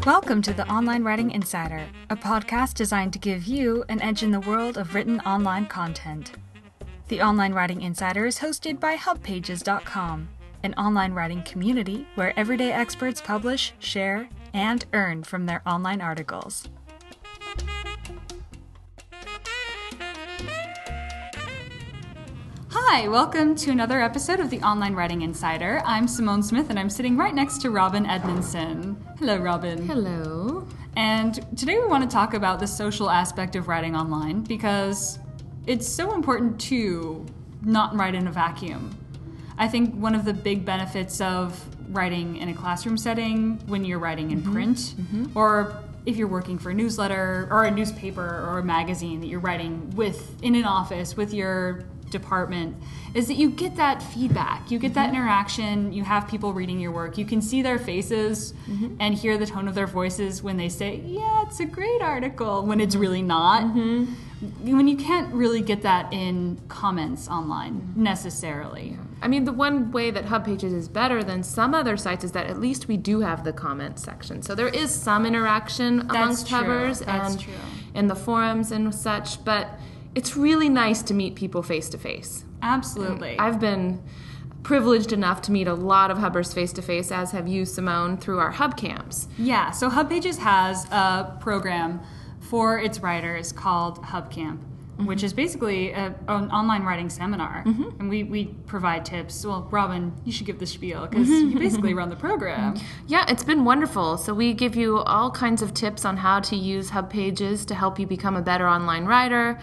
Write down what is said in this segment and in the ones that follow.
Welcome to the Online Writing Insider, a podcast designed to give you an edge in the world of written online content. The Online Writing Insider is hosted by hubpages.com, an online writing community where everyday experts publish, share, and earn from their online articles. Hi, welcome to another episode of the Online Writing Insider. I'm Simone Smith, and I'm sitting right next to Robin Edmondson. Hello, Robin. Hello. And today we want to talk about the social aspect of writing online because it's so important to not write in a vacuum. I think one of the big benefits of writing in a classroom setting, when you're writing in print, or if you're working for a newsletter or a newspaper or a magazine that you're writing in an office with your department, is that you get that feedback, you get that interaction, you have people reading your work, you can see their faces and hear the tone of their voices when they say, yeah, it's a great article, when it's really not. When you can't really get that in comments online, necessarily. I mean, the one way that HubPages is better than some other sites is that at least we do have the comment section. So there is some interaction amongst Hubbers and in the forums and such, but it's really nice to meet people face-to-face. Absolutely. I've been privileged enough to meet a lot of Hubbers face-to-face, as have you, Simone, through our Hub Camps. Yeah, so HubPages has a program for its writers called Hub Camp, which is basically an online writing seminar. And we provide tips. Well, Robin, you should give the spiel because you basically run the program. Yeah, it's been wonderful. So we give you all kinds of tips on how to use HubPages to help you become a better online writer.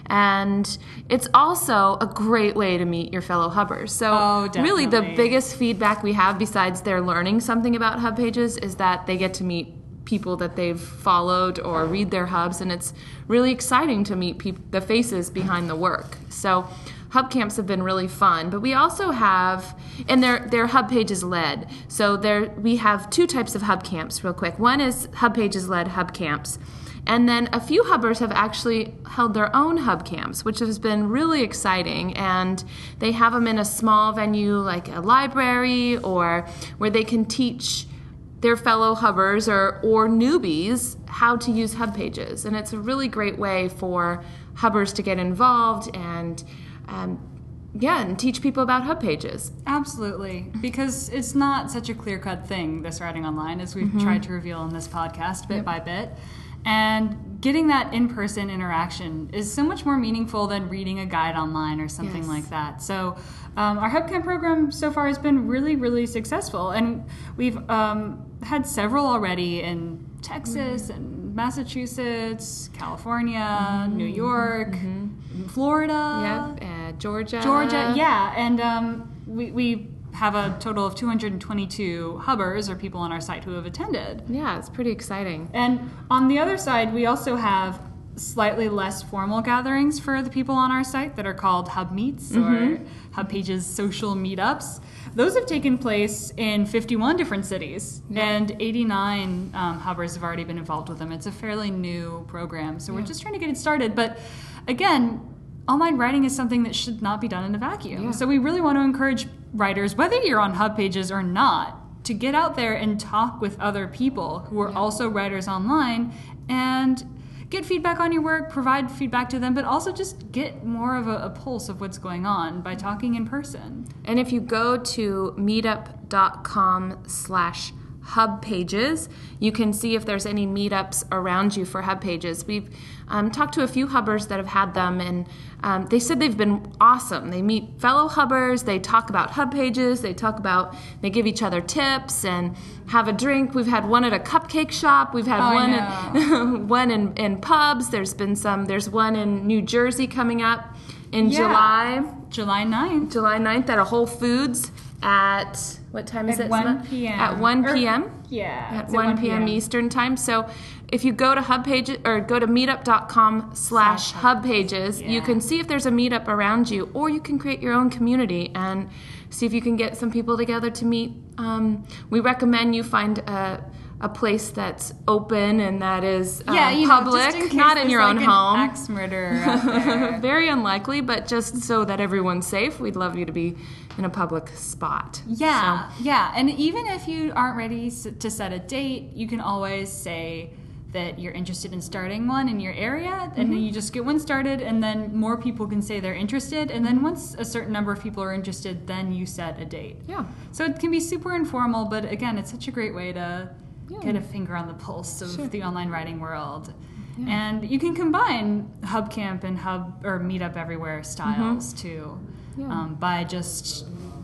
And it's also a great way to meet your fellow Hubbers. So really the biggest feedback we have besides their learning something about HubPages is that they get to meet people that they've followed or read their hubs, and it's really exciting to meet the faces behind the work. So Hub Camps have been really fun, but we also have, and they're HubPages led. So we have two types of Hub Camps real quick. One is HubPages led Hub Camps, and then a few Hubbers have actually held their own Hub Camps, which has been really exciting, and they have them in a small venue like a library or where they can teach their fellow Hubbers or newbies how to use HubPages. And it's a really great way for Hubbers to get involved and teach people about HubPages. Absolutely, because it's not such a clear-cut thing, this writing online, as we've tried to reveal in this podcast bit by bit. And getting that in-person interaction is so much more meaningful than reading a guide online or something like that. So our HubCamp program so far has been really, really successful. And we've had several already in Texas and Massachusetts, California, New York, Florida. Georgia. Yeah. And we have a total of 222 Hubbers, or people on our site who have attended. Yeah, it's pretty exciting. And on the other side, we also have slightly less formal gatherings for the people on our site that are called Hub Meets or HubPages social meetups. Those have taken place in 51 different cities, and 89 Hubbers have already been involved with them. It's a fairly new program, so we're just trying to get it started. But again, online writing is something that should not be done in a vacuum. So we really want to encourage writers, whether you're on HubPages or not, to get out there and talk with other people who are also writers online and get feedback on your work, provide feedback to them, but also just get more of a pulse of what's going on by talking in person. And if you go to meetup.com/HubPages, you can see if there's any meetups around you for HubPages. We've talked to a few Hubbers that have had them, and they said they've been awesome. They meet fellow Hubbers, they talk about HubPages, they give each other tips and have a drink. We've had one at a cupcake shop. We've had one in pubs. There's one in New Jersey coming up in July 9th. July 9th at a Whole Foods at, what time is it? 1 p.m. At 1 p.m.? At 1 p.m. Eastern time. So if you go to HubPages or go to meetup.com/HubPages, you can see if there's a meetup around you, or you can create your own community and see if you can get some people together to meet. We recommend you find a a place that's open and that is public, just in case not in your own home. Axe murderer out there. Very unlikely, but just so that everyone's safe, we'd love you to be in a public spot. Yeah, and even if you aren't ready to set a date, you can always say that you're interested in starting one in your area, and then you just get one started, and then more people can say they're interested, and then once a certain number of people are interested, then you set a date. Yeah. So it can be super informal, but again, it's such a great way to get a finger on the pulse of the online writing world. Yeah. And you can combine HubCamp and Meetup Everywhere styles too, by just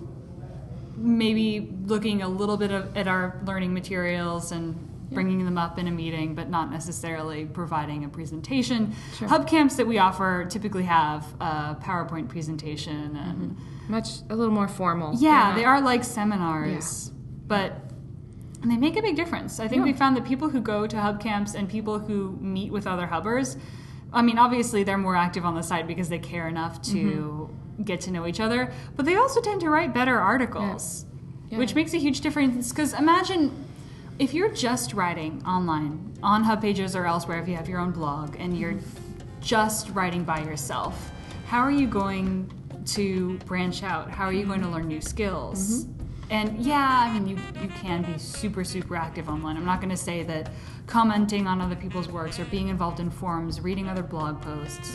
maybe looking a little bit at our learning materials and bringing them up in a meeting, but not necessarily providing a presentation. Sure. HubCamps that we offer typically have a PowerPoint presentation and a little more formal. Yeah, they are like seminars, but they make a big difference. I think we found that people who go to HubCamps and people who meet with other Hubbers, I mean, obviously they're more active on the site because they care enough to get to know each other, but they also tend to write better articles, which makes a huge difference. Because imagine if you're just writing online, on HubPages or elsewhere, if you have your own blog, and you're just writing by yourself, how are you going to branch out? How are you going to learn new skills? And I mean, you can be super, super active online. I'm not going to say that commenting on other people's works or being involved in forums, reading other blog posts,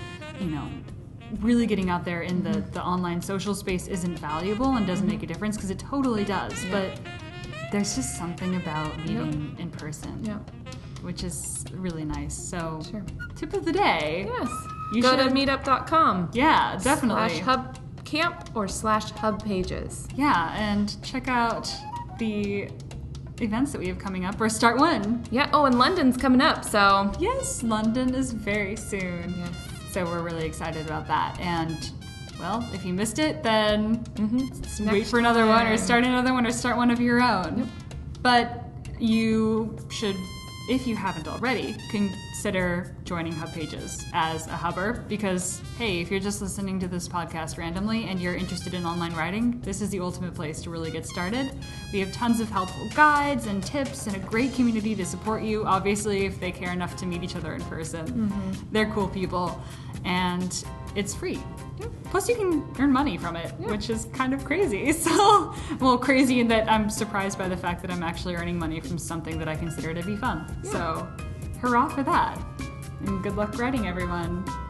and, really getting out there in the online social space isn't valuable and doesn't make a difference, because it totally does. But there's just something about meeting in person, which is really nice. So, tip of the day. Yes. You go to meetup.com. Yeah, definitely. /HubCamp or /HubPages. Yeah, and check out the events that we have coming up, or start one. Yeah. Oh, and London's coming up, so. Yes, London is very soon. Yes. So we're really excited about that. And, well, if you missed it, then wait for another one, or start another one, or start one of your own. Yep. But you should, if you haven't already, consider joining HubPages as a Hubber, because, hey, if you're just listening to this podcast randomly and you're interested in online writing, this is the ultimate place to really get started. We have tons of helpful guides and tips and a great community to support you, obviously, if they care enough to meet each other in person. They're cool people, and it's free. Plus, you can earn money from it, which is kind of crazy. So, well, crazy in that I'm surprised by the fact that I'm actually earning money from something that I consider to be fun. So, hurrah for that. And good luck writing, everyone.